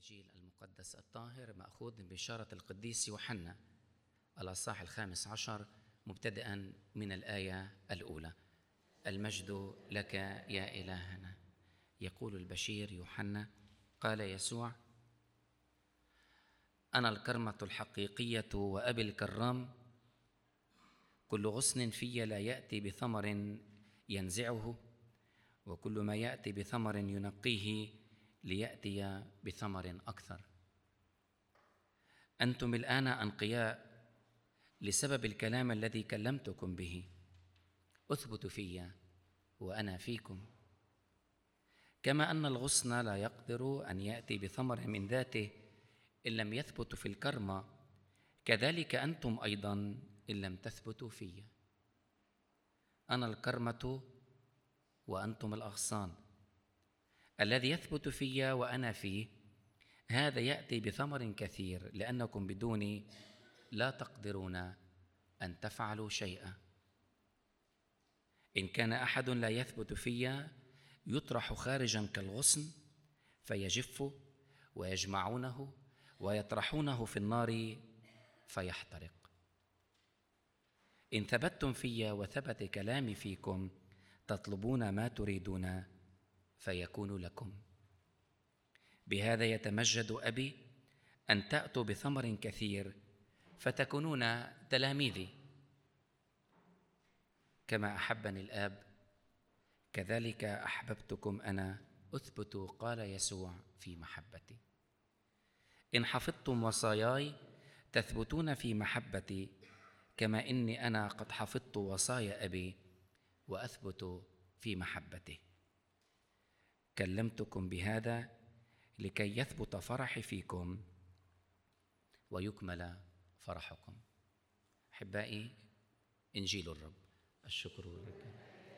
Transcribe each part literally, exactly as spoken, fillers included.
الإنجيل المقدس الطاهر مأخوذ من بشارة القديس يوحنا الأصحاح الخامس عشر مبتدئا من الآية الأولى. المجد لك يا إلهنا. يقول البشير يوحنا: قال يسوع: أنا الكرمة الحقيقية وأبي الكرام، كل غصن في لا يأتي بثمر ينزعه، وكل ما يأتي بثمر ينقيه ليأتي بثمر أكثر. أنتم الآن أنقياء لسبب الكلام الذي كلمتكم به. أثبتوا في وأنا فيكم. كما أن الغصن لا يقدر أن يأتي بثمر من ذاته إن لم يثبت في الكرمة، كذلك أنتم أيضا إن لم تثبتوا في. أنا الكرمة وأنتم الأغصان. الذي يثبت في وأنا فيه هذا يأتي بثمر كثير، لأنكم بدوني لا تقدرون أن تفعلوا شيئا. إن كان أحد لا يثبت في يطرح خارجا كالغصن فيجف، ويجمعونه ويطرحونه في النار فيحترق. إن ثبتتم في وثبت كلامي فيكم تطلبون ما تريدون فيكون لكم. بهذا يتمجد أبي أن تأتوا بثمر كثير فتكونون تلاميذي. كما أحبني الآب كذلك أحببتكم أنا، أثبتوا قال يسوع في محبتي. إن حفظتم وصاياي تثبتون في محبتي، كما إني أنا قد حفظت وصايا أبي وأثبت في محبته. كلمتكم بهذا لكي يثبت فرحي فيكم ويكمل فرحكم. أحبائي، إنجيل الرب. الشكر لك.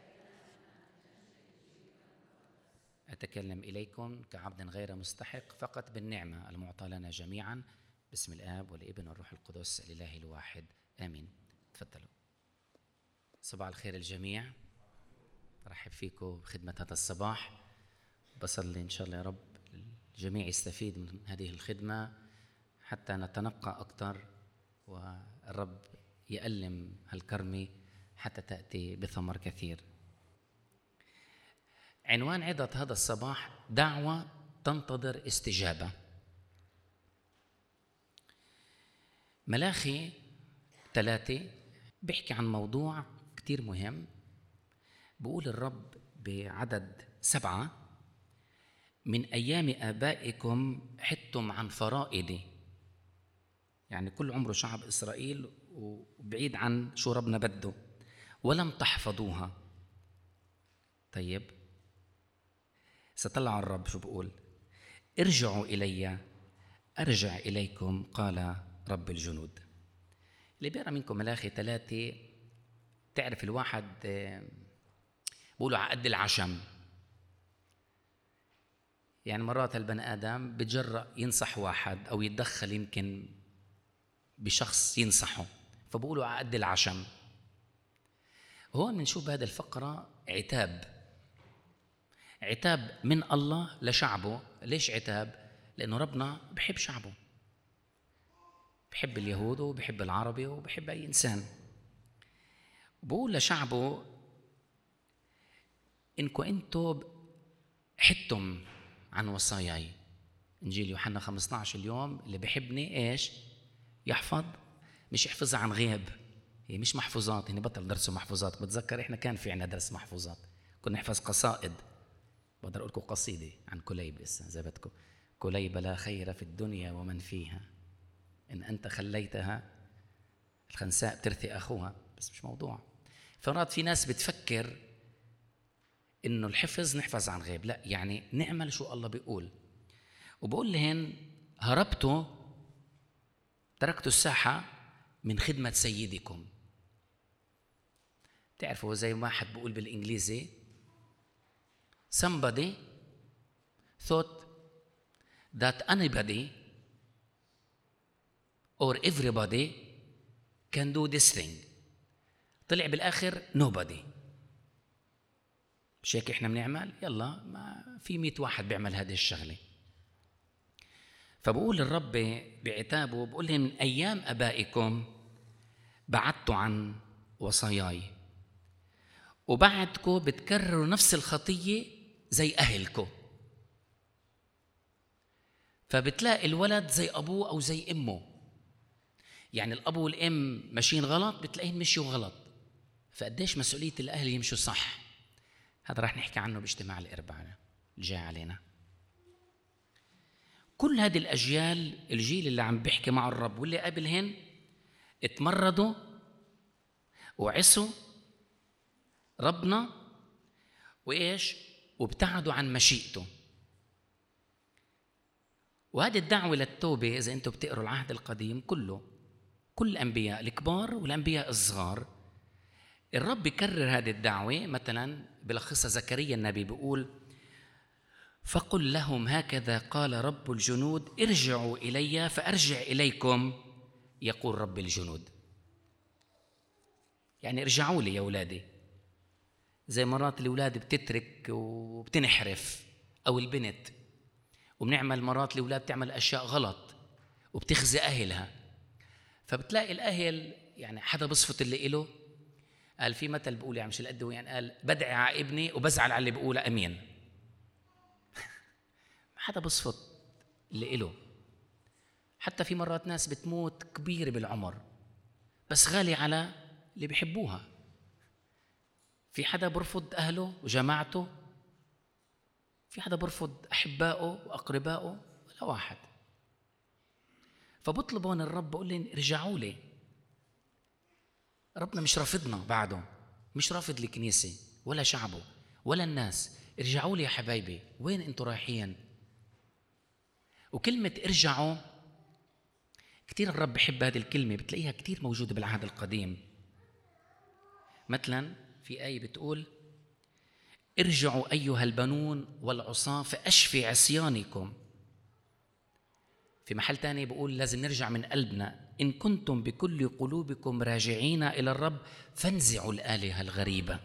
أتكلم إليكم كعبد غير مستحق، فقط بالنعمة المعطى لنا جميعا، باسم الآب والابن والروح القدس الإله الواحد، آمين. تفضلوا. صباح الخير الجميع. أرحب فيكم بخدمة هذا الصباح. بصلي إن شاء الله يا رب الجميع يستفيد من هذه الخدمة حتى نتنقى أكثر، والرب يألم هالكرمة حتى تأتي بثمر كثير. عنوان عظة هذا الصباح: دعوة تنتظر استجابة. ملاخي ثلاثة بيحكي عن موضوع كتير مهم. بقول الرب بعدد سبعة: من أيام آبائكم حدتم عن فرائدي. يعني كل عمره شعب إسرائيل وبعيد عن شو ربنا بده، ولم تحفظوها. طيب، ستطلع الرب شو بقول: ارجعوا إلي أرجع إليكم قال رب الجنود. اللي بيقرأ منكم ملاخي ثلاثة تعرف الواحد بقولوا عقد العشم. يعني مرات البني آدم بتجرأ ينصح واحد أو يتدخل يمكن بشخص ينصحه، فبقولوا عقد العشم. هون بنشوف بهذه الفقرة عتاب عتاب من الله لشعبه. ليش عتاب؟ لأنه ربنا بحب شعبه، بحب اليهود وبحب العربي وبحب أي إنسان. بقول لشعبه: إنكم أنتم حدتم عن وصاياي. إنجيل يوحنا خمسة عشر اليوم: اللي بحبني إيش؟ يحفظ. مش يحفظها عن غياب، هي مش محفوظات، هنا بطل درسوا محفوظات. بتذكر إحنا كان في عنا درس محفوظات، كنا نحفظ قصائد. بقدر أقول لكم قصيدة عن كليب لسه إذا بدكم: كليب لا خير في الدنيا ومن فيها، إن أنت خليتها الخنساء ترثي أخوها. بس مش موضوع. فرات في ناس بتفكر إنه الحفظ نحفظ عن غيب، لا، يعني نعمل شو الله بيقول. وبقول لهن: هربتوا، تركتوا الساحة من خدمة سيدكم. تعرفوا زي ما واحد بقول بالإنجليزي: somebody thought that anybody or everybody can do this thing. طلع بالآخر nobody. مش هيك إحنا بنعمل؟ يلا، ما في مئة واحد بيعمل هذه الشغلة. فبقول الرب بعتابه، بقول لهم من أيام أبائكم بعدتوا عن وصاياي، وبعدكم بتكرروا نفس الخطية زي أهلكم. فبتلاقي الولد زي أبوه أو زي أمه، يعني الأب والأم ماشيين غلط بتلاقيهم مشيوا غلط. فقديش مسؤولية الأهل يمشوا صح؟ هذا راح نحكي عنه باجتماع الأربعاء الجاي علينا. كل هذه الأجيال، الجيل اللي عم بيحكي مع الرب واللي قبلهن، اتمردوا وعصوا ربنا وإيش وابتعدوا عن مشيئته. وهذه الدعوة للتوبة إذا أنتم بتقروا العهد القديم كله، كل الأنبياء الكبار والأنبياء الصغار، الرب بيكرر هذه الدعوة. مثلا بلخصها زكريا النبي بيقول: فقل لهم هكذا قال رب الجنود ارجعوا إلي فأرجع إليكم يقول رب الجنود. يعني ارجعوا لي يا أولادي. زي مرات الأولاد بتترك وبتنحرف، أو البنت، وبنعمل مرات الأولاد تعمل أشياء غلط وبتخزي أهلها. فبتلاقي الأهل يعني حدا بصفت اللي إله. قال في مثل بقول يعني مش القد يعني، قال بدعي على ابني وبزعل على اللي بقوله أمين. حدا بصفت اللي إله. حتى في مرات ناس بتموت كبيرة بالعمر بس غالي على اللي بيحبوها. في حدا برفض أهله وجماعته، في حدا برفض أحبائه وأقربائه، ولا واحد. فبطلبون الرب بقول لي ارجعوا لي. ربنا مش رافضنا بعده، مش رافض الكنيسة ولا شعبه ولا الناس. ارجعوا لي يا حبايبي، وين انتوا رايحين؟ وكلمة ارجعوا كتير الرب بحب هذه الكلمة، بتلاقيها كتير موجودة بالعهد القديم. مثلا في آية بتقول: ارجعوا أيها البنون والعصاة فأشفي عصيانكم. في محل تاني بقول لازم نرجع من قلبنا: إن كنتم بكل قلوبكم راجعين إلى الرب فانزعوا الآلهة الغريبة.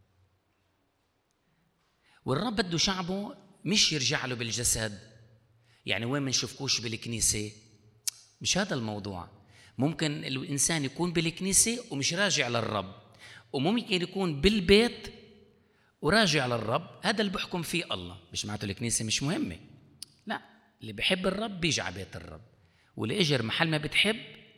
والرب بده شعبه مش يرجع له بالجسد، يعني وين ما نشوفكوش بالكنيسة، مش هذا الموضوع. ممكن الإنسان يكون بالكنيسة ومش راجع للرب، وممكن يكون بالبيت وراجع للرب. هذا اللي بحكم فيه الله. مش معناته الكنيسة مش مهمة، لا، اللي بيحب الرب بيجي على بيت الرب، واللي اجر محل ما بتحب.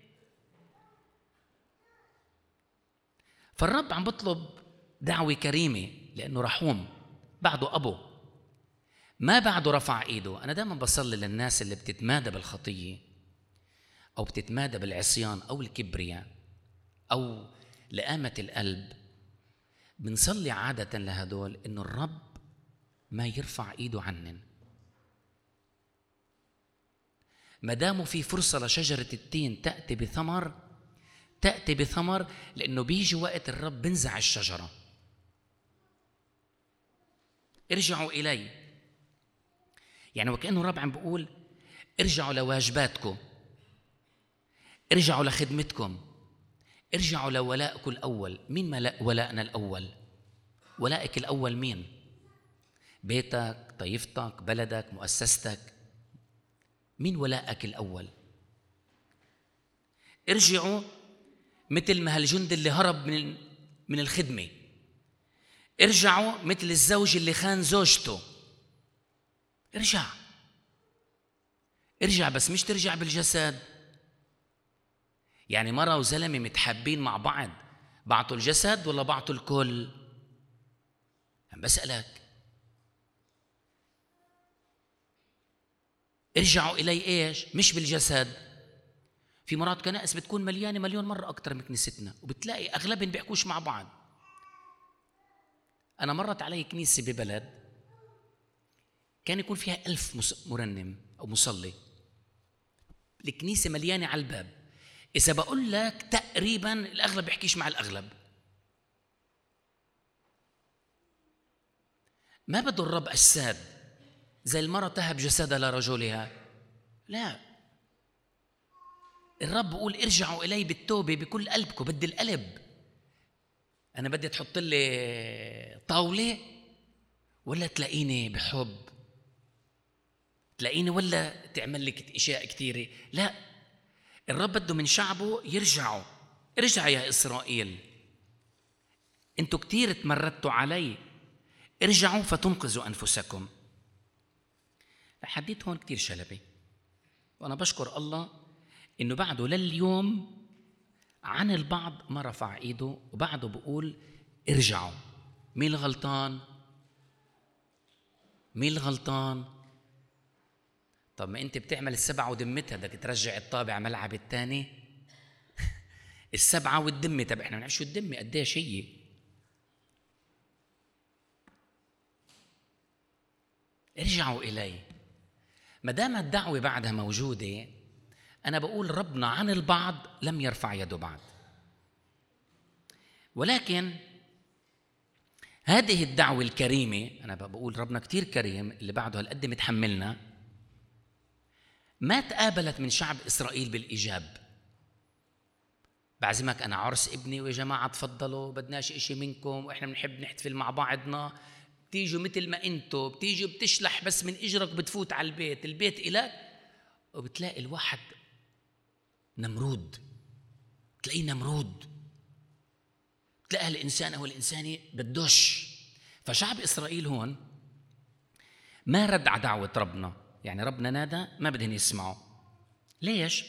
فالرب عم بطلب دعوة كريمة لأنه رحوم، بعده أبو، ما بعده رفع إيده. أنا دائما بصلي للناس اللي بتتمادى بالخطية أو بتتمادى بالعصيان أو الكبرياء أو لآمة القلب، بنصلي عادة لهدول إنه الرب ما يرفع إيده عنن. ما داموا في فرصة لشجرة التين تأتي بثمر، تأتي بثمر، لأنه بيجي وقت الرب بنزع الشجرة. ارجعوا إلي، يعني وكأنه الرب عم بقول ارجعوا لواجباتكم، ارجعوا لخدمتكم، ارجعوا لولائكم الأول. مين ولائنا الأول؟ ولائك الأول مين؟ بيتك، طائفتك، بلدك، مؤسستك. مين ولائك الأول؟ ارجعوا مثل ما هالجند اللي هرب من من الخدمة. ارجعوا مثل الزوج اللي خان زوجته. ارجع ارجع بس مش ترجع بالجسد. يعني مرة وزلمة متحابين مع بعض، بعطوا الجسد ولا بعطوا الكل؟ عم بسألك. ارجعوا إلي إيش؟ مش بالجسد. في مرات كنائس بتكون مليانة مليون مرة أكتر من كنيستنا، وبتلاقي أغلبهم بيحكوش مع بعض. أنا مرت علي كنيسة ببلد كان يكون فيها ألف مرنم أو مصلي، الكنيسة مليانة على الباب. إذا بقول لك تقريبا الأغلب بيحكيش مع الأغلب. ما بده الرب أجساد زي المرأة تهب جسدها لرجلها، لا. الرب بقول ارجعوا إلي بالتوبة بكل قلبكم. بدي القلب. أنا بدي تحط لي طاولة ولا تلاقيني بحب؟ تلاقيني ولا تعمل لك اشياء كثيره. لا، الرب بده من شعبه يرجعوا. ارجع يا اسرائيل، انتوا كثير تمردتوا علي، ارجعوا فتنقذوا انفسكم. حديت هون كثير شلبي، وانا بشكر الله انه بعده لليوم عن البعض ما رفع ايده وبعده بقول ارجعوا. مين الغلطان؟ مين الغلطان؟ طب ما انت بتعمل السبعة ودمتها، بدك ترجع الطابع ملعب الثاني. السبعة والدمة، طب احنا بنعرف شو الدمة قديش هي. ارجعوا الي. ما دام الدعوة بعدها موجودة، انا بقول ربنا عن البعض لم يرفع يده بعد، ولكن هذه الدعوة الكريمة، أنا بقول ربنا كتير كريم اللي بعده هالقد متحملنا، ما تقابلت من شعب إسرائيل بالإيجاب. بعزمك أنا عرس ابني ويا جماعة تفضلوا، بدناش إشي منكم وإحنا بنحب نحتفل مع بعضنا، بتيجوا مثل ما أنتوا بتيجوا بتشلح بس من إجرك بتفوت على البيت، البيت إلك، وبتلاقي الواحد نمرود، تلاقيه نمرود، تلاقي الإنسان أو الإنساني بدوش. فشعب إسرائيل هون ما رد على دعوة ربنا، يعني ربنا نادى ما بدهن يسمعوا. ليش؟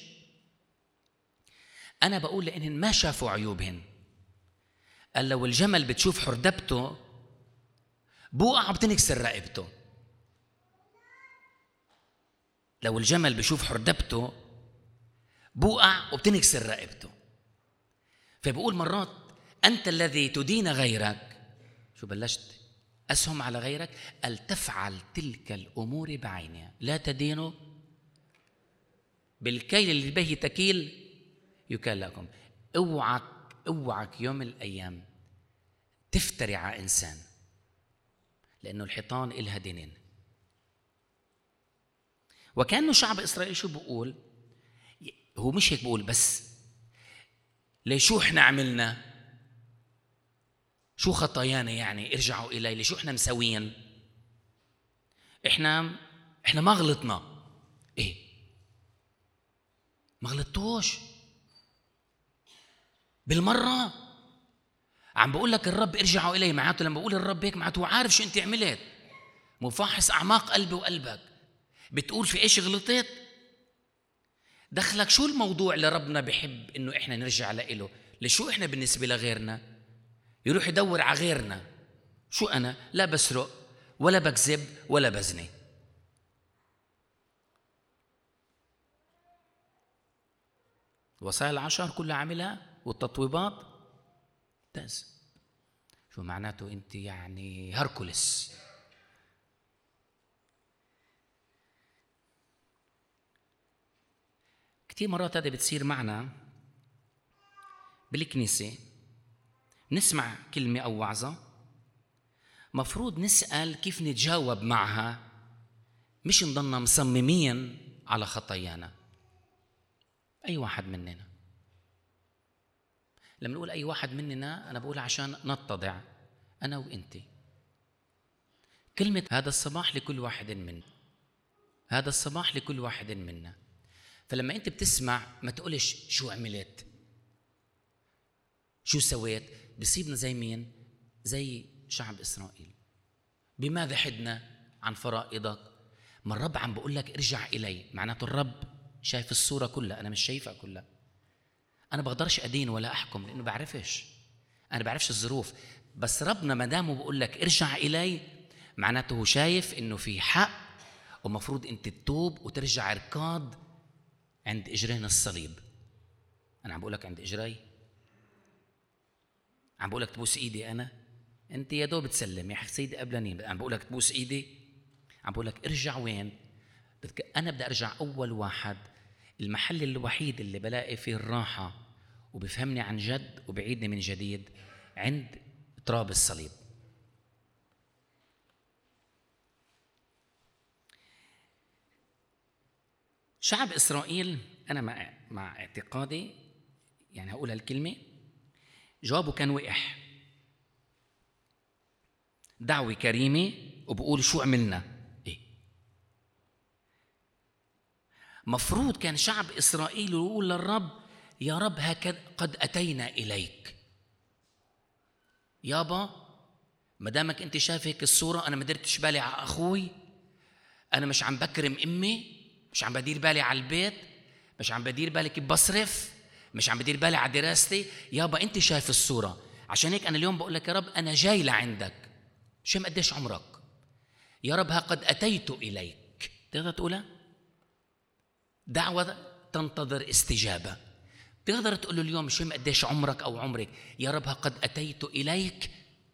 أنا بقول لأنهن ما شافوا عيوبهن. قال لو الجمل بتشوف حردبته بوقع بتنكسر رقبته. لو الجمل بشوف حردبته بوقع وبتنكسر رقبته. فبقول مرات أنت الذي تدين غيرك، شو بلشت أسهم على غيرك، أن تفعل تلك الأمور بعينها، لا تدينوا بالكيل اللي به تكيل يكال لكم. اوعك اوعك يوم من الأيام تفتري على إنسان، لأنه الحيطان إلها دينين. وكأنه شعب إسرائيل شو بقول، هو مش هيك بقول بس، ليش شو إحنا عملنا، شو خطايانا يعني ارجعوا إلي، ليش شو إحنا مسوين، إحنا إحنا ما غلطنا. إيه ما غلطتوش بالمرة. عم بقول لك الرب ارجعوا إلي، معناته لما بقول الرب هيك معناته عارف شو أنت عملت، مفحص أعماق قلبي وقلبك، بتقول في إيش غلطت. دخلك شو الموضوع اللي ربنا بحب إنه إحنا نرجع لإله، لشو إحنا بالنسبة لغيرنا يروح يدور على غيرنا. شو أنا لا بسرق ولا بكذب ولا بزني. الوصايا العشر كلها عاملها والتطويبات تاز. شو معناته أنت يعني هركولس. كتير مرات هذا بتصير معنا بالكنيسة، نسمع كلمة أو وعظة مفروض نسأل كيف نتجاوب معها، مش نضلنا مصممين على خطايانا. أي واحد مننا، لما نقول أي واحد مننا أنا بقول عشان نتضع أنا وإنتي. كلمة هذا الصباح لكل واحد منا، هذا الصباح لكل واحد منا. فلما أنت بتسمع ما تقولش شو عملت شو سويت، بصيبنا زي مين؟ زي شعب إسرائيل. بماذا حدنا عن فرائضك؟ ما الرب عم بقول لك ارجع إلي، معناته الرب شايف الصورة كلها، أنا مش شايفها كلها. أنا بقدرش أدين ولا أحكم لأنه بعرفش، أنا بعرفش الظروف. بس ربنا ما دامه بقول لك ارجع إلي، معناته هو شايف إنه في حق ومفروض أنت تتوب وترجع ركض عند إجرين الصليب. أنا عم بقول لك عند إجري، عم بقول لك تبوس إيدي أنا، أنت يا دوب تسلم يا سيدي قبلني، عم بقول لك تبوس إيدي، عم بقول لك ارجع وين؟ أنا بدي أرجع أول واحد، المحل الوحيد اللي بلاقي فيه الراحة وبفهمني عن جد وبعيدني من جديد عند تراب الصليب. شعب إسرائيل أنا مع, مع اعتقادي يعني هقول هالكلمة، جوابه كان وقح. دعوة كريمة وبقول شو عملنا إيه؟ مفروض كان شعب إسرائيل يقول للرب: يا رب هكذا قد أتينا إليك. يابا ما دامك أنت شايف هيك الصورة، أنا ما درتش بالي على أخوي، أنا مش عم بكرم أمي، مش عم بدير بالي على البيت، مش عم بدير بالي كيف بصرف، مش عم بدير بالي على دراستي. يابا أنت شايف الصورة، عشان هيك أنا اليوم بقول لك: يا رب أنا جاي لعندك. شو ما قديش عمرك؟ يا رب ها قد أتيت إليك. تقدر تقولها؟ دعوة تنتظر استجابة. تقدر تقول له اليوم شو ما قديش عمرك أو عمرك: يا رب ها قد أتيت إليك.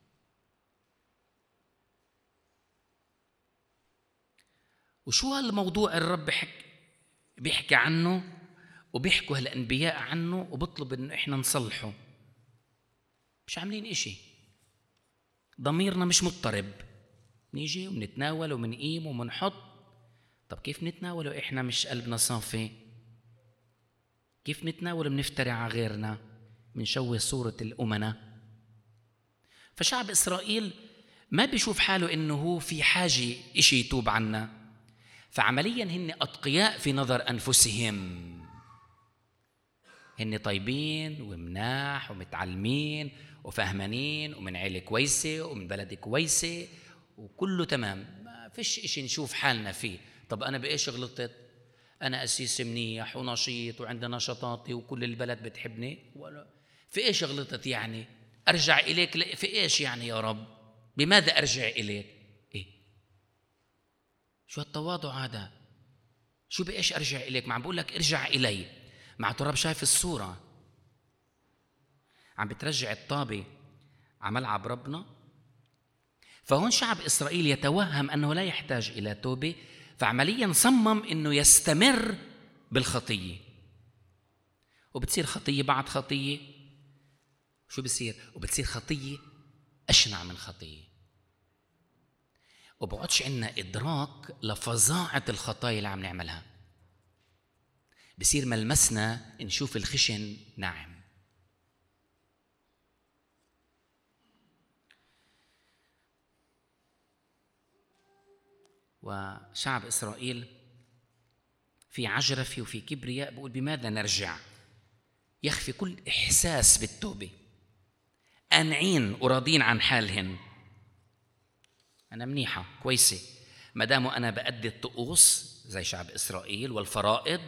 وشو هالموضوع الرب بيحكي بيحكي عنه وبيحكوا هالأنبياء عنه وبطلب إنه إحنا نصلحه؟ مش عاملين إشي، ضميرنا مش مضطرب، نيجي ومنتناول ومنقيم ومنحط. طب كيف نتناول وإحنا مش قلبنا صافي؟ كيف نتناول ومنفتري على غيرنا، منشوه صورة الأمنا؟ فشعب إسرائيل ما بيشوف حاله إنه هو في حاجة إشي يتوب عنا، فعملياً هن أتقياء في نظر أنفسهم، هن طيبين ومناح ومتعلمين وفهمانين ومن عيلة كويسة ومن بلد كويسة وكله تمام، ما فيش إشي نشوف حالنا فيه. طب أنا بإيش غلطت؟ أنا أسيس منيح ونشيط وعندي نشاطاتي وكل البلد بتحبني، ولا في إيش غلطت يعني؟ أرجع إليك في إيش يعني يا رب؟ بماذا أرجع إليك؟ إيه؟ شو التواضع هذا؟ شو بإيش أرجع إليك؟ ما عم بقول لك ارجع إلي، مع الرب شايف الصورة، عم بترجع الطابة على ملعب ربنا. فهون شعب إسرائيل يتوهم أنه لا يحتاج إلى توبة، فعملياً صمم أنه يستمر بالخطية، وبتصير خطية بعد خطية. شو بصير؟ وبتصير خطية أشنع من خطية، وبقعدش عنا إدراك لفظاعة الخطايا اللي عم نعملها. بصير ملمسنا نشوف الخشن ناعم. وشعب إسرائيل في عجرفة وفي كبرياء بقول: بماذا نرجع؟ يخفي كل إحساس بالتوبة، قانعين وراضين عن حالهن. أنا منيحة كويسة ما دام أنا بأدي الطقوس زي شعب إسرائيل والفرائض.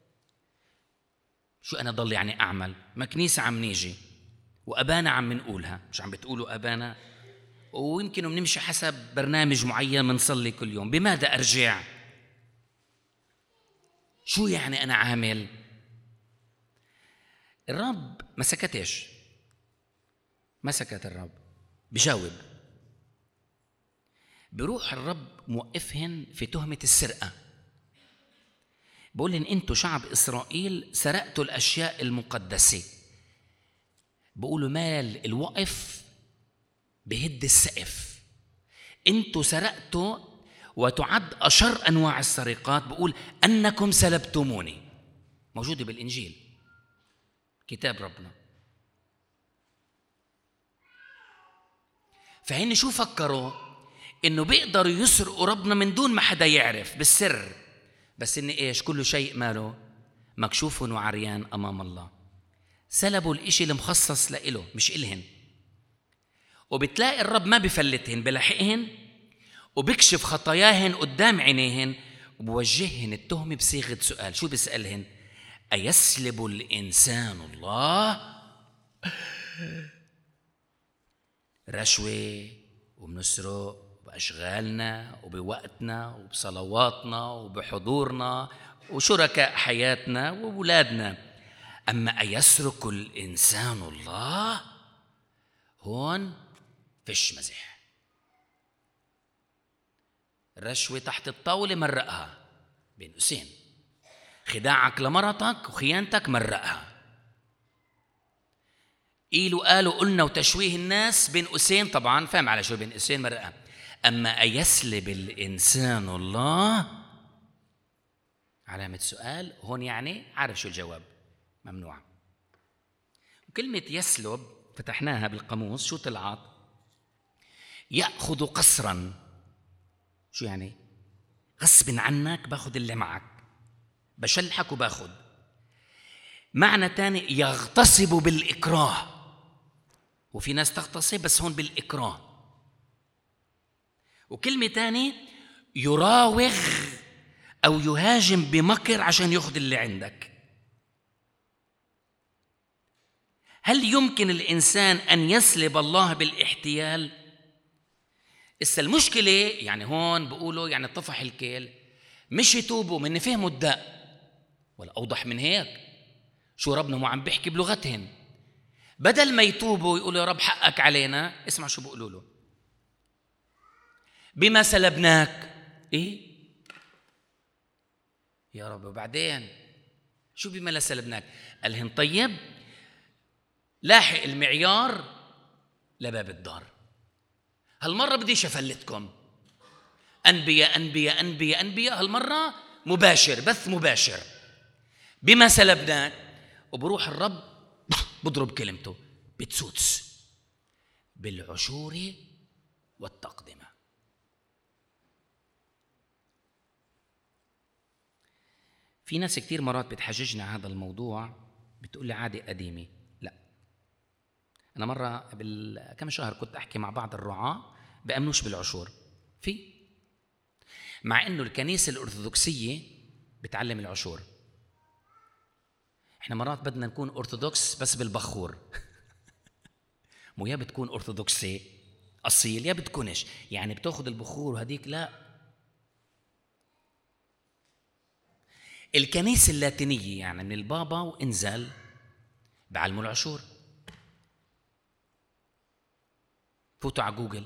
شو أنا ضل يعني أعمل؟ ما كنيسة عم نيجي وأبانا عم نقولها، مش عم بتقولوا أبانا؟ ويمكن بنمشي حسب برنامج معين منصلي كل يوم. بماذا أرجع؟ شو يعني أنا عامل؟ الرب ما سكتش، ما سكت الرب، بجاوب. بروح الرب موقفهن في تهمة السرقة، بقول إن أنتوا شعب إسرائيل سرقتوا الأشياء المقدسة. بقولوا مال الوقف بهد السقف، أنتوا سرقتوا، وتعد أشر أنواع السرقات بقول أنكم سلبتموني. موجودة بالإنجيل كتاب ربنا. فهن شو فكروا؟ إنه بيقدروا يسرقوا ربنا من دون ما حدا يعرف، بالسر، بس إن إيش؟ كل شيء ماله مكشوف وعريان أمام الله. سلبوا الإشي المخصص لإله مش إلهن، وبتلاقي الرب ما بفلتهن، بلحقهن وبكشف خطاياهن قدام عينيهن، وبوجههن التهمة بصيغة سؤال. شو بيسألهن؟ أيسلب الإنسان الله؟ رشوة وبنسرق بأشغالنا وبوقتنا وبصلواتنا وبحضورنا وشركاء حياتنا وأولادنا، أما أيسرق الإنسان الله؟ هون فيش مزح. الرشوة تحت الطاولة مرقها بين قوسين، خداعك لمرتك وخيانتك مرقها، قيلوا قالوا قلنا وتشويه الناس بين قوسين، طبعا فاهم على شو بين قوسين مرقها. أما أيسلب الإنسان الله؟ علامة سؤال هون، يعني عارف شو الجواب؟ ممنوع. وكلمة يسلب فتحناها بالقاموس، شو طلعت؟ يأخذ قسرا. شو يعني؟ غصب عنك باخذ اللي معك. بشلحك وباخد. معنى تاني يغتصب بالإكراه، وفي ناس تغتصب بس هون بالإكراه. وكلمة تاني يراوغ أو يهاجم بمكر عشان يأخذ اللي عندك. هل يمكن الإنسان أن يسلب الله بالاحتيال؟ إسا المشكلة يعني هون بقولوا يعني طفح الكيل، مش يتوبوا من فهموا الداء، ولا أوضح من هيك. شو ربنا مو عم بيحكي بلغتهم؟ بدل ما يتوبوا يقولوا يا رب حقك علينا، اسمع شو بقولوا له: بما سلبناك. إيه يا رب وبعدين شو بما لا سلبناك؟ قالهن طيب لاحق المعيار لباب الدار، هالمرة بديش أفلتكم. أنبياء أنبياء أنبياء أنبياء، هالمرة مباشر، بث مباشر. بما سلبناك. وبروح الرب بضرب كلمته بتسوتس بالعشور والتقدمة. في ناس كتير مرات بتحججنا هذا الموضوع، بتقول لي عادة قديمة. لا، أنا مرة قبل كم شهر كنت أحكي مع بعض الرعاة بأمنوش بالعشور، في مع إنه الكنيسة الأرثوذكسية بتعلم العشور. إحنا مرات بدنا نكون أرثوذكس بس بالبخور مو يا بتكون أرثوذكسي أصيل يا بتكونش، يعني بتاخد البخور وهديك لا. الكنيسة اللاتينية يعني من البابا وإنزل بعلموا العشور. فوتوا على جوجل.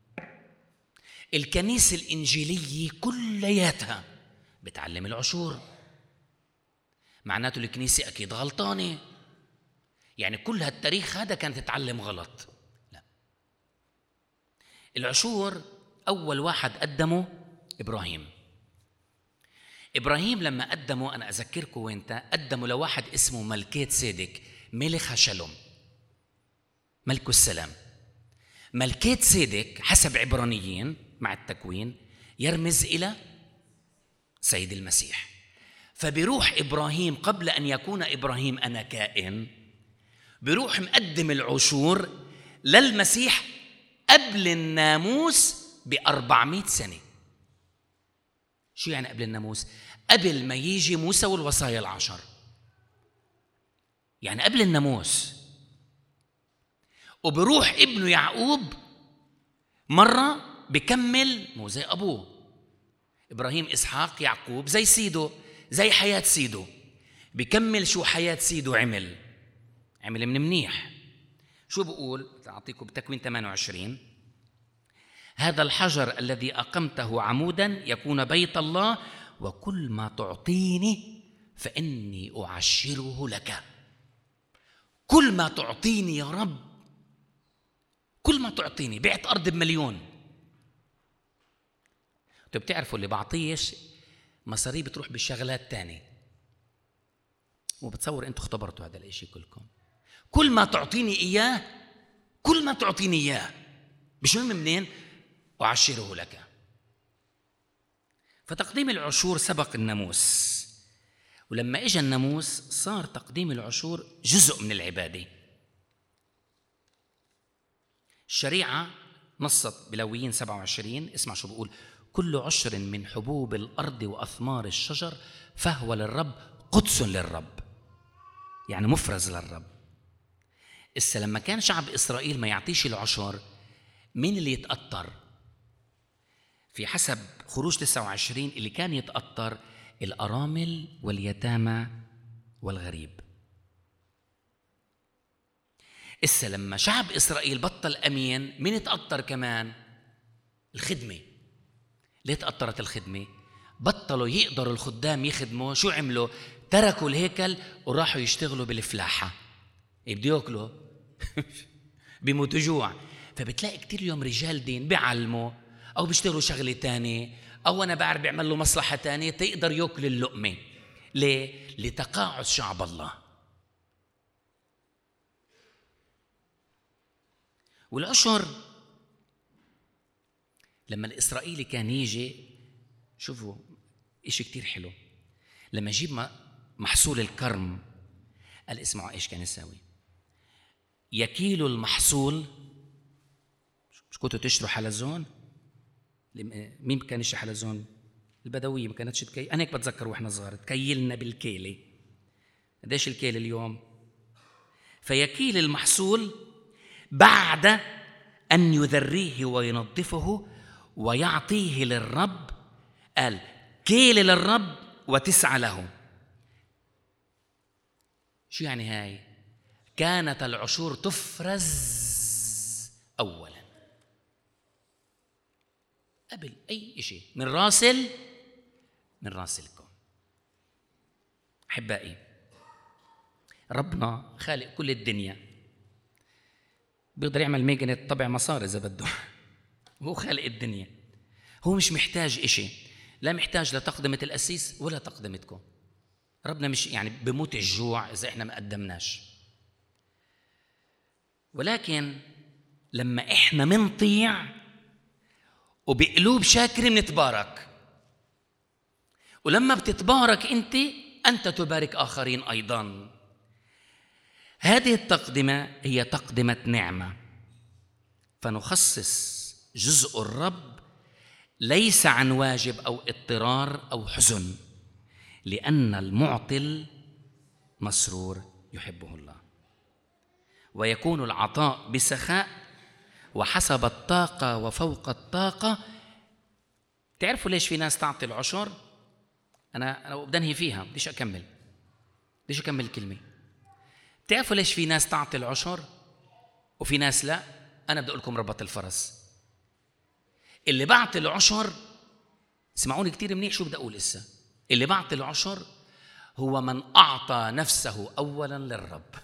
الكنيسة الإنجيلية كلياتها بتعلم العشور. معناته الكنيسة أكيد غلطانة، يعني كل هالتاريخ هذا كانت تتعلم غلط. لا، العشور أول واحد قدمه إبراهيم. إبراهيم لما قدمه، أنا أذكركم وإنت، قدمه لواحد اسمه ملكيت سيدك ملك هشلم، ملك السلام. ملكيت سيدك حسب عبرانيين مع التكوين يرمز إلى سيد المسيح. فبيروح إبراهيم قبل أن يكون إبراهيم أنا كائن، بيروح مقدم العشور للمسيح قبل الناموس بأربعمائة سنة. شو يعني قبل الناموس؟ قبل ما يجي موسى والوصايا العشر، يعني قبل الناموس. وبروح ابنه يعقوب مرة بكمل، مو زي أبوه إبراهيم إسحاق يعقوب زي سيده، زي حياة سيده، بكمل شو حياة سيده عمل عمل من منيح. شو بقول؟ أعطيكم بتكوين ثمانية وعشرين: هذا الحجر الذي أقمته عمودا يكون بيت الله، وكل ما تعطيني فإني أعشره لك. كل ما تعطيني يا رب، كل ما تعطيني. بعت أرض بمليون. انتوا بتعرفوا اللي بعطيش مصاري بتروح بالشغلات تاني، وبتصور انتوا اختبرتوا هذا الاشي كلكم. كل ما تعطيني إياه، كل ما تعطيني إياه، مش مهم منين، أعشره لك. فتقديم العشور سبق الناموس، ولما اجى الناموس صار تقديم العشور جزء من العبادة. الشريعة نصت بلويين سبعة وعشرين، اسمع شو بقول: كل عشر من حبوب الأرض وأثمار الشجر فهو للرب قدس للرب، يعني مفرز للرب. إسا لما كان شعب إسرائيل ما يعطيش العشر، مين اللي يتأطر؟ في حسب خروج تسعة وعشرين اللي كان يتأطر الأرامل واليتامى والغريب. إسا لما شعب إسرائيل بطل أمين، مين يتأطر كمان؟ الخدمة. ليه تأطرت الخدمة؟ بطلوا يقدروا الخدام يخدموا. شو عملوا؟ تركوا الهيكل وراحوا يشتغلوا بالفلاحة. يبدوا يأكلوا بيموتوا جوع. فبتلاقي كتير اليوم رجال دين بيعلموا أو بيشتغلوا شغلة تانية، أو أنا بعرف بيعمل له مصلحة تانية تقدر يأكل اللقمة. ليه؟ لتقاعد شعب الله. والعشر لما الإسرائيلي كان يجي، شوفوا إشي كتير حلو، لما يجيب محصول الكرم قال اسمعوا ايش كان يساوي. يكيل المحصول. مش كنتوا تشتروا حلزون؟ مين كان يشتري حلزون؟ البدويه ما كانتش تكيل. انا هيك بتذكر واحنا صغار تكيلنا بالكيله. قديش الكيل اليوم؟ فيكيل المحصول بعد ان يذريه وينظفه ويعطيه للرب. قال كيل للرب وتسعى له. شو يعني هاي؟ كانت العشور تفرز اولا قبل اي شيء من راسل من راسلكم. احبائي، ربنا خالق كل الدنيا، بيقدر يعمل ميجنت طبع مصاري اذا بده. هو خالق الدنيا، هو مش محتاج إشي، لا محتاج لتقدمة القسيس ولا تقدمتكم. ربنا مش يعني بموت الجوع إذا إحنا ما قدمناش، ولكن لما إحنا منطيع وبقلوب شاكرة منتبارك، ولما بتتبارك أنت أنت تبارك آخرين أيضاً. هذه التقدمة هي تقدمة نعمة، فنخصص جزء الرب ليس عن واجب أو اضطرار أو حزن، لأن المعطل مسرور يحبه الله. ويكون العطاء بسخاء وحسب الطاقة وفوق الطاقة. تعرفوا ليش في ناس تعطي العشر؟ أنا أنا بدنهي فيها، بديش أكمل بديش أكمل الكلمة. تعرفوا ليش في ناس تعطي العشر وفي ناس لا؟ أنا بدي أقول لكم ربط الفرس. اللي بعطي العشر، اسمعوني كتير منيح شو بدي أقول إسا، اللي بعطي العشر هو من أعطى نفسه أولاً للرب.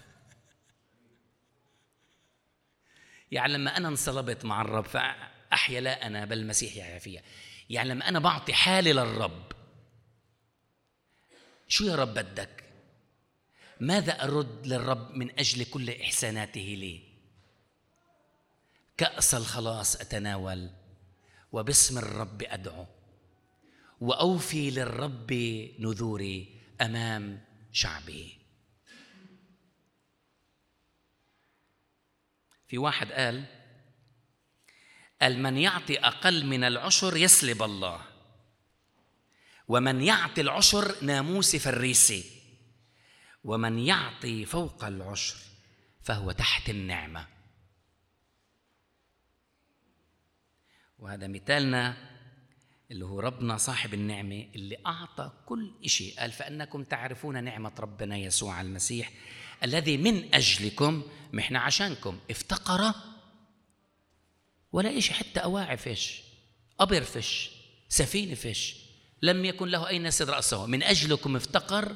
يعني لما أنا انصلبت مع الرب فأحيا لا أنا بل المسيح يحيا فيا. يعني لما أنا بعطي حالي للرب، شو يا رب بدك؟ ماذا أرد للرب من أجل كل إحساناته لي؟ كأس الخلاص أتناول، وباسم الرب أدعو، وأوفي للرب نذوري أمام شعبه. في واحد قال قال من يعطي أقل من العشر يسلب الله، ومن يعطي العشر ناموس فريسي، ومن يعطي فوق العشر فهو تحت النعمة. وهذا مثالنا اللي هو ربنا صاحب النعمة اللي أعطى كل إشي. قال فأنكم تعرفون نعمة ربنا يسوع المسيح الذي من أجلكم، محنا عشانكم، افتقر ولا إشي، حتى أواعي فيش، أبر فيش، سفينة فيش، لم يكن له أين يسد رأسه. من أجلكم افتقر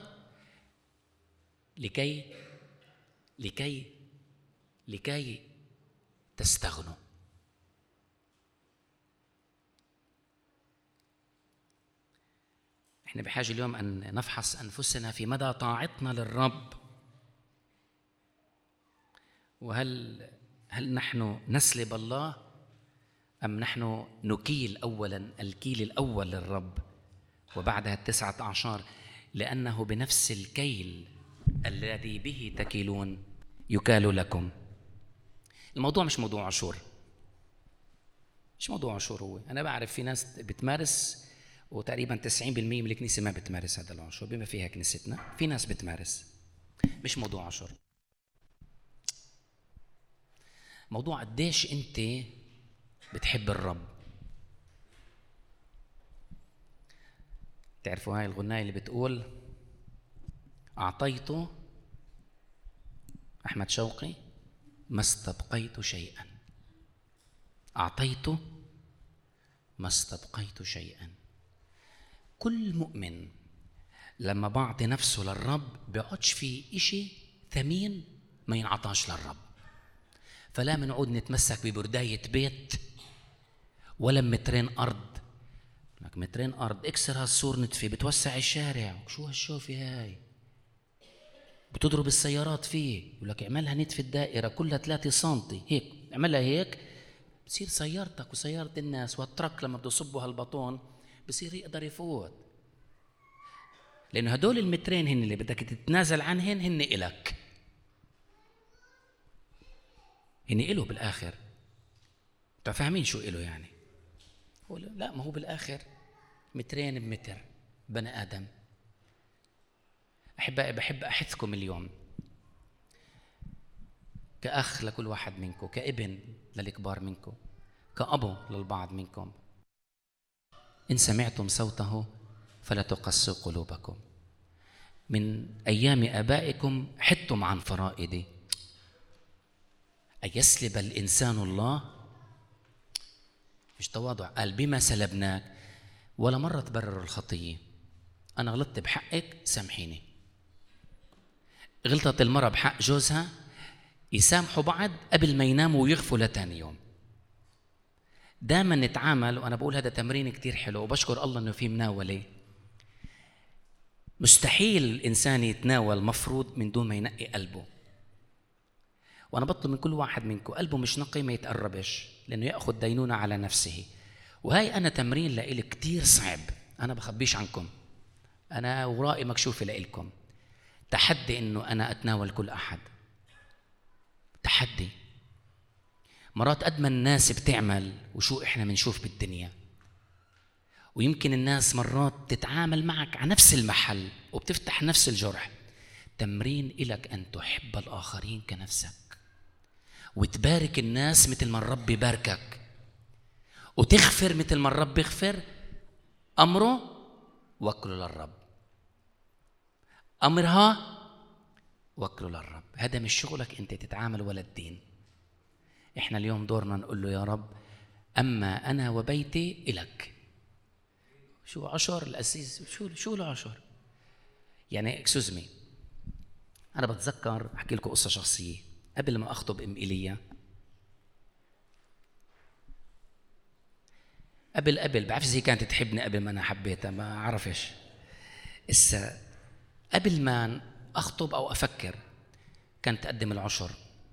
لكي لكي لكي تستغنوا. احنا بحاجة اليوم أن نفحص أنفسنا في مدى طاعتنا للرب، وهل هل نحن نسلب الله أم نحن نكيل أولا الكيل الأول للرب وبعدها التسعة عشر، لأنه بنفس الكيل الذي به تكيلون يكال لكم. الموضوع مش موضوع عشور، مش موضوع عشور. هو أنا بعرف في ناس بتمارس، وتقريبا تسعين بالمئة من الكنيسة ما بتمارس هذا العشور بما فيها كنيستنا. في ناس بتمارس، مش موضوع عشور. موضوع قديش أنت بتحب الرب. تعرفوا هاي الغناية اللي بتقول أعطيته أحمد شوقي ما استبقيت شيئا، أعطيته ما استبقيت شيئا. كل مؤمن لما بعطي نفسه للرب بيقعدش في إشي ثمين ما ينعطاش للرب. فلا منعود نتمسك ببرداية بيت ولا مترين أرض. لك مترين أرض اكسر هالسور نتفي، بتوسع الشارع، شو هالشوفي هاي، بتضرب السيارات فيه، يقول لك اعملها نتفي الدائرة كلها ثلاثة سنتي هيك، اعملها هيك بصير سيارتك وسيارة الناس، والترك لما بده يصبوا هالبطون بصير يقدر يفوت. لأنه هدول المترين هن اللي بدك تتنازل عنهن، هن إلك، هن إله بالآخر. فاهمين شو إله يعني؟ هو لا، ما هو بالآخر مترين بمتر بني آدم. أحبائي، بحب أحثكم اليوم كأخ لكل واحد منكم، كابن للكبار منكم، كأبو للبعض منكم، إن سمعتم صوته فلا تقسوا قلوبكم. من أيام آبائكم حدتم عن فرائدي، أيسلب الإنسان الله؟ مش تواضع، قال بما سلبناك. ولا مرة تبرر الخطية. أنا غلطت بحقك سامحيني. غلطت المرأة بحق جوزها، يسامحوا بعض قبل ما يناموا ويغفوا لتاني يوم. دائما نتعامل، وأنا بقول هذا تمرين كتير حلو وبشكر الله أنه في مناولة. مستحيل الإنسان يتناول مفروض من دون ما ينقي قلبه. وأنا بطلب من كل واحد منكم قلبه مش نقي ما يتقربش، لأنه يأخذ دينونة على نفسه. وهي أنا تمرين لإلي كتير صعب، أنا بخبيش عنكم، أنا ورائي مكشوفة لإلكم. تحدي إنه أنا أتناول كل أحد، تحدي. مرات قد ما الناس بتعمل وشو إحنا منشوف بالدنيا، ويمكن الناس مرات تتعامل معك على نفس المحل وبتفتح نفس الجرح. تمرين إلك أن تحب الآخرين كنفسك، وتبارك الناس مثل ما الرب يباركك، وتغفر مثل ما الرب يغفر. أمره وكله للرب، أمرها وكله للرب. هذا مش شغلك أنت تتعامل ولا الدين. إحنا اليوم دورنا نقول له يا رب أما أنا وبيتي إلك. شو عشر الأسيس؟ شو شو العشر يعني؟ اكسوزمي، أنا بتذكر أحكي لكم قصة شخصية. قبل ما أخطب أم إيليا، قبل قبل بعرف إذا كانت تحبني قبل ما أنا حبيتها، ما عرفش. إسا قبل ما أخطب أو أفكر كانت تقدم العشر.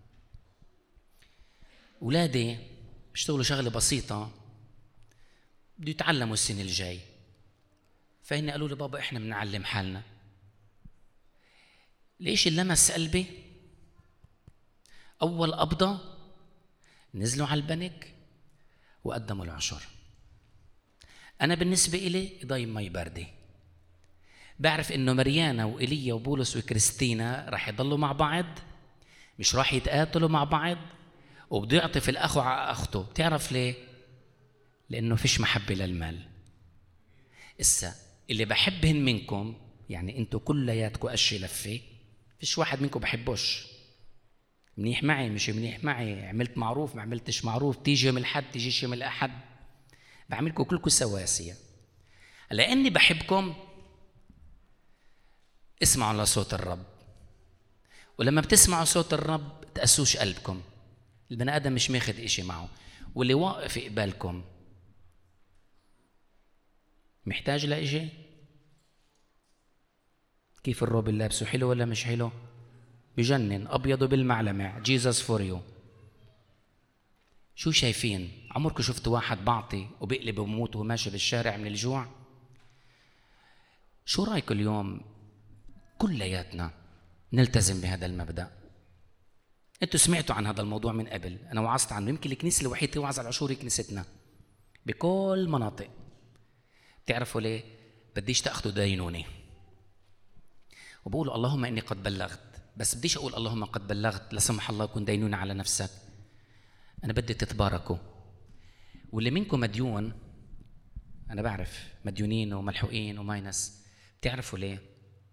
أولادي بيشتغلوا شغلة بسيطة، بده يتعلموا السنة الجاي، فهن قالوا لي بابا إحنا بنعلم حالنا. ليش اللي لمس قلبي؟ أول قبضة نزلوا على البنك وقدموا العشر. أنا بالنسبة إلي ضايم مي باردة. بعرف إنه مريانا وإيليا وبولس وكريستينا راح يضلوا مع بعض، مش راح يتقاتلوا مع بعض، وبده يعطف الأخ على أخته. بتعرف ليه؟ لأنه فيش محبة للمال. إسا اللي بحبهن منكم، يعني أنتوا كلياتكم قشي لفة، فيش واحد منكم بحبوش. منيح معي مش منيح معي، عملت معروف ما عملتش معروف، تيجي يوم الحد تيجيش يوم الأحد، بعملكم كلكم سواسية. لأني بحبكم اسمعوا لصوت الرب، ولما بتسمعوا صوت الرب تقسوش قلبكم. البني آدم مش ماخد إشي معه، واللي واقف قبالكم محتاج لإشي. كيف الروب اللي لابسه حلو ولا مش حلو؟ بجنن، أبيض بالمعلمع، جيزس فور يو. شو شايفين؟ عمركم شفتوا واحد بعطي وبيقلب وموت وماشي بالشارع من الجوع؟ شو رأيكم اليوم كلياتنا نلتزم بهذا المبدأ؟ انتوا سمعتوا عن هذا الموضوع من قبل، انا وعظت عنه. يمكن الكنيسة الوحيدة توعظ على العشور كنيستنا بكل مناطق. بتعرفوا ليه؟ بديش تأخذوا دينوني وبقولوا اللهم إني قد بلغت، بس بديش أقول اللهم قد بلغت لا سمح الله يكون دينونة على نفسك. أنا بدي تتباركوا. واللي منكم مديون، أنا بعرف مديونين وملحوقين وماينس. بتعرفوا ليه؟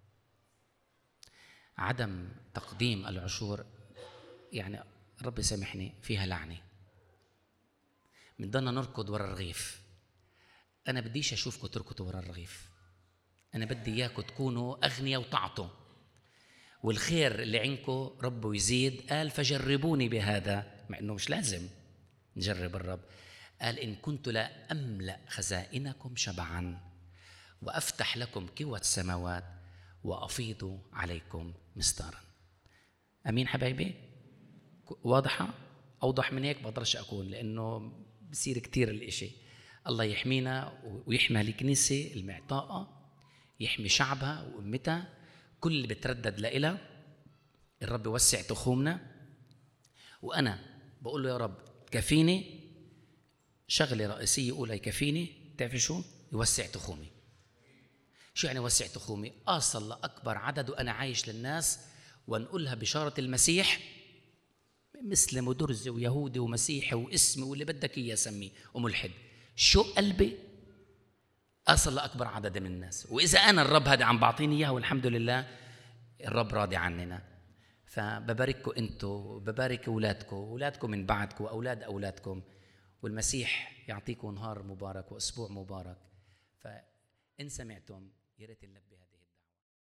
عدم تقديم العشور يعني ربي سامحني فيها لعنة. بنضلنا نركض ورا الرغيف. أنا بديش أشوفكم تركضوا ورا الرغيف، أنا بدي إياكم تكونوا أغنياء وتعطوا، والخير اللي عندكم ربه يزيد. قال فجربوني بهذا، مع إنه مش لازم نجرب الرب. قال إن كنت لا أملأ خزائنكم شبعا وأفتح لكم كوى السماوات وأفيض عليكم مستارا. أمين حبايبي؟ واضحة؟ أوضح من هيك بقدرش أكون، لأنه بصير كتير الإشي. الله يحمينا ويحمي الكنيسة المعطاءة يحمي شعبها وأمتها، كل اللي بتردد لإلها الرب يوسع تخومنا. وأنا بقول له يا رب كفيني شغلة رئيسية أولى، يكفيني تعرف شو؟ يوسع تخومي. شو يعني يوسع تخومي؟ أصل لأكبر عدد وأنا عايش للناس وأنقلها بشارة المسيح، مسلم ودرزي ويهودي ومسيحي واسمي واللي بدك إياه سميه وملحد، شو قلبي أصل لأكبر عدد من الناس. وإذا أنا الرب هذا عم بعطيني إياه والحمد لله الرب راضي عننا. فببارككم أنتوا، ببارك أولادكم، أولادكم من بعدكم، أولاد أولادكم، والمسيح يعطيكم نهار مبارك وأسبوع مبارك. فإن سمعتم يا ريت ننبه